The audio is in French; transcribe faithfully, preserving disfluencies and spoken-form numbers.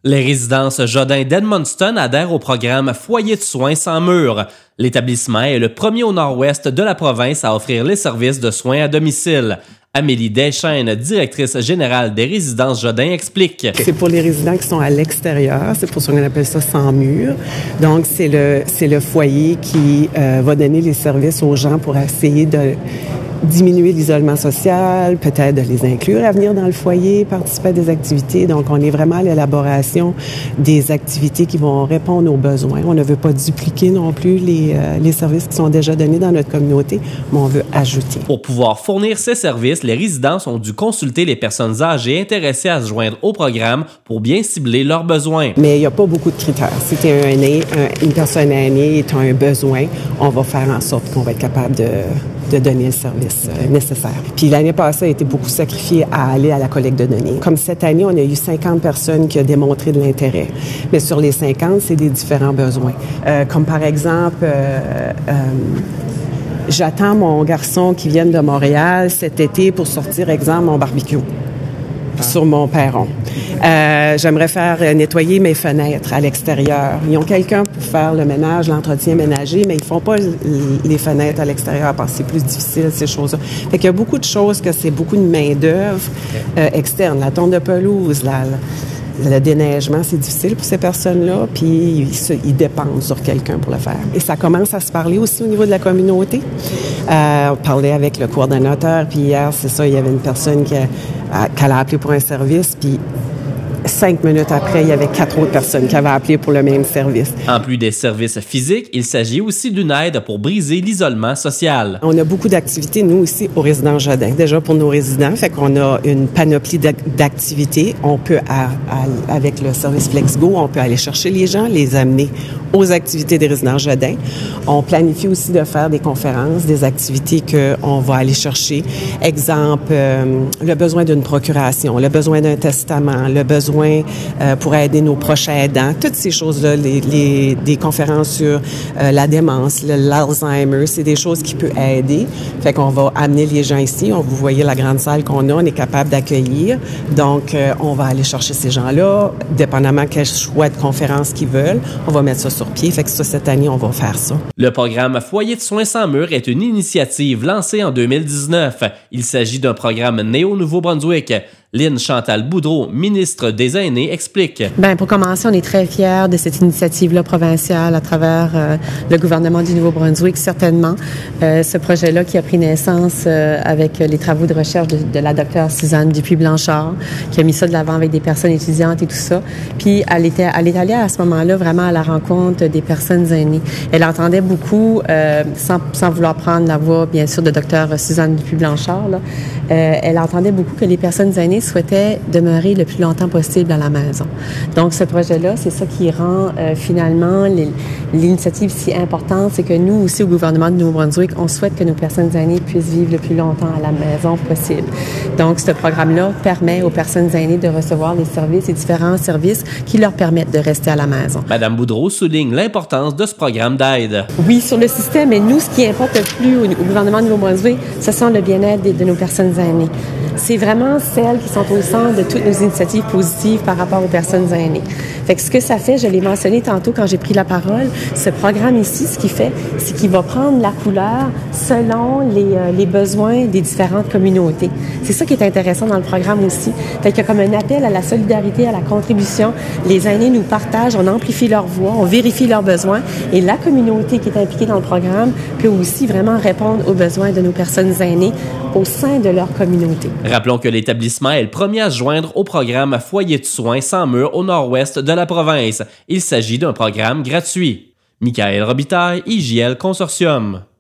Les résidences Jodin d'Edmundston adhèrent au programme Foyer de soins sans mur. L'établissement est le premier au nord-ouest de la province à offrir les services de soins à domicile. Amélie Deschênes, directrice générale des résidences Jodin, explique. C'est pour les résidents qui sont à l'extérieur, c'est pour ça qu'on appelle ça sans mur. Donc, c'est le, c'est le foyer qui euh, va donner les services aux gens pour essayer de diminuer l'isolement social, peut-être de les inclure à venir dans le foyer, participer à des activités. Donc, on est vraiment à l'élaboration des activités qui vont répondre aux besoins. On ne veut pas dupliquer non plus les, euh, les services qui sont déjà donnés dans notre communauté, mais on veut ajouter. Pour pouvoir fournir ces services, les résidences ont dû consulter les personnes âgées intéressées à se joindre au programme pour bien cibler leurs besoins. Mais il n'y a pas beaucoup de critères. Si tu es un aîné, un, une personne aînée et tu as un besoin, on va faire en sorte qu'on va être capable de, de donner le service nécessaire. Puis l'année passée a été beaucoup sacrifiée à aller à la collecte de données. Comme cette année, on a eu cinquante personnes qui ont démontré de l'intérêt. Mais sur les cinquante, c'est des différents besoins. Euh, comme par exemple, euh, euh, j'attends mon garçon qui vient de Montréal cet été pour sortir, exemple, mon barbecue sur mon perron. Euh, j'aimerais faire nettoyer mes fenêtres à l'extérieur. Ils ont quelqu'un pour faire le ménage, l'entretien ménager, mais ils font pas les fenêtres à l'extérieur parce que c'est plus difficile, ces choses-là. Fait qu'il y a beaucoup de choses que c'est beaucoup de main-d'œuvre euh, externe. La tonte de pelouse, la, la, le déneigement, c'est difficile pour ces personnes-là, puis ils, ils dépendent sur quelqu'un pour le faire. Et ça commence à se parler aussi au niveau de la communauté. Euh, on parlait avec le coordonnateur, puis hier, c'est ça, il y avait une personne qui a, a, qui a appelé pour un service, puis cinq minutes après, il y avait quatre autres personnes qui avaient appelé pour le même service. En plus des services physiques, il s'agit aussi d'une aide pour briser l'isolement social. On a beaucoup d'activités, nous aussi, au résidence Jodin. Déjà pour nos résidents, fait qu'on a une panoplie d'activités. On peut, à, à, avec le service FlexGo, on peut aller chercher les gens, les amener aux activités des résidences Jodin. On planifie aussi de faire des conférences, des activités qu'on va aller chercher. Exemple, euh, le besoin d'une procuration, le besoin d'un testament, le besoin Euh, pour aider nos proches aidants, toutes ces choses-là, les, les, des conférences sur euh, la démence, le, l'Alzheimer, c'est des choses qui peuvent aider. Fait qu'on va amener les gens ici. On, vous voyez la grande salle qu'on a, on est capable d'accueillir. Donc, euh, on va aller chercher ces gens-là, dépendamment quel choix de conférence qu'ils veulent. On va mettre ça sur pied. Fait que ça, cette année, on va faire ça. Le programme Foyer de soins sans mur est une initiative lancée en deux mille dix-neuf. Il s'agit d'un programme né au Nouveau-Brunswick. Lynn Chantal Boudreau, ministre des Aînés, explique. Bien, pour commencer, on est très fiers de cette initiative-là provinciale à travers euh, le gouvernement du Nouveau-Brunswick, certainement. Euh, ce projet-là qui a pris naissance euh, avec les travaux de recherche de, de la docteure Suzanne Dupuis-Blanchard, qui a mis ça de l'avant avec des personnes étudiantes et tout ça. Puis, elle était, elle est allée à ce moment-là vraiment à la rencontre des personnes aînées. Elle entendait beaucoup, euh, sans, sans vouloir prendre la voix, bien sûr, de docteure Suzanne Dupuis-Blanchard, là, euh, elle entendait beaucoup que les personnes aînées souhaitait demeurer le plus longtemps possible à la maison. Donc, ce projet-là, c'est ça qui rend euh, finalement les, l'initiative si importante, c'est que nous aussi, au gouvernement de Nouveau-Brunswick, on souhaite que nos personnes aînées puissent vivre le plus longtemps à la maison possible. Donc, ce programme-là permet aux personnes aînées de recevoir les services et différents services qui leur permettent de rester à la maison. Madame Boudreau souligne l'importance de ce programme d'aide. Oui, sur le système, mais nous, ce qui importe le plus au, au gouvernement de Nouveau-Brunswick, ce sont le bien-être de, de nos personnes aînées. C'est vraiment celles qui sont au centre de toutes nos initiatives positives par rapport aux personnes aînées. Fait que ce que ça fait, je l'ai mentionné tantôt quand j'ai pris la parole, ce programme ici, ce qu'il fait, c'est qu'il va prendre la couleur selon les, euh, les besoins des différentes communautés. C'est ça qui est intéressant dans le programme aussi. Fait qu'il y a comme un appel à la solidarité, à la contribution. Les aînés nous partagent, on amplifie leur voix, on vérifie leurs besoins et la communauté qui est impliquée dans le programme peut aussi vraiment répondre aux besoins de nos personnes aînées au sein de leur communauté. Rappelons que l'établissement est le premier à se joindre au programme Foyer de soins sans mur au nord-ouest de la province. Il s'agit d'un programme gratuit. Michael Robitaille, I J L Consortium.